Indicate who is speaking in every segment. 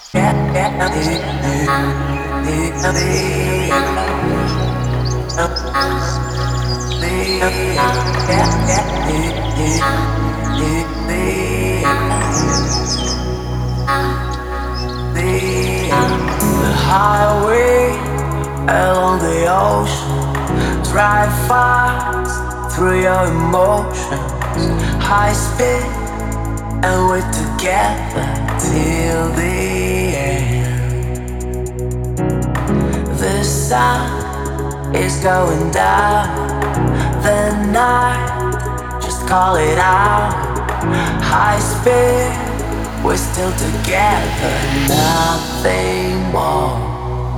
Speaker 1: The highway along the ocean, drive fast through your emotions, high speed, and we're together till the end. The sun is going down, the night, just call it out. High speed, we're still together, nothing more.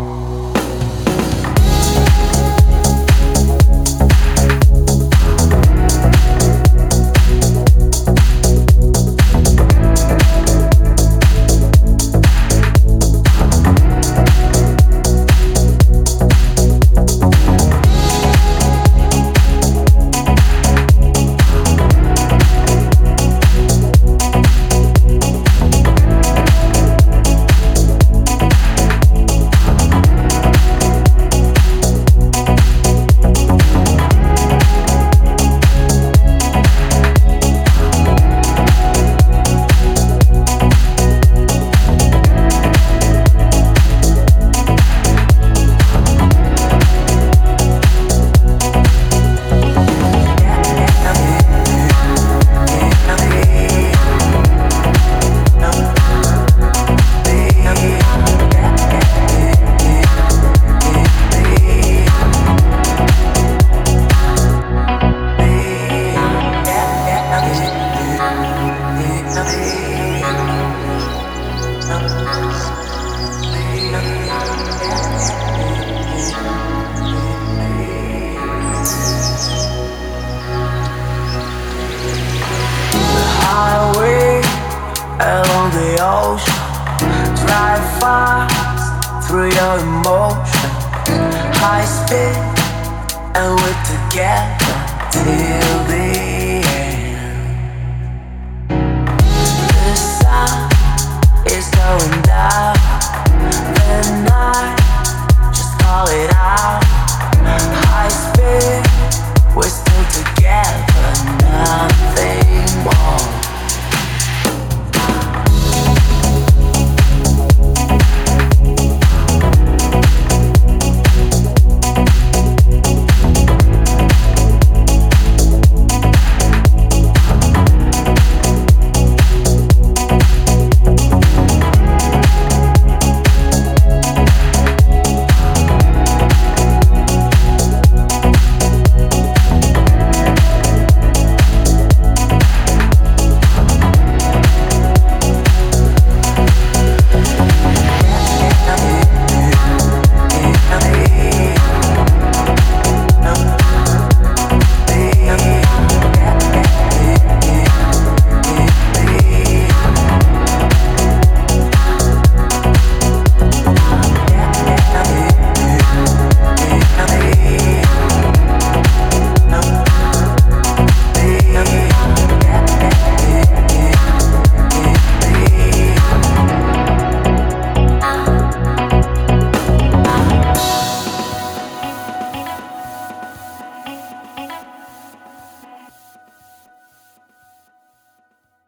Speaker 1: Highway along the ocean, drive fast through your emotions, high speed, and we're together till the end.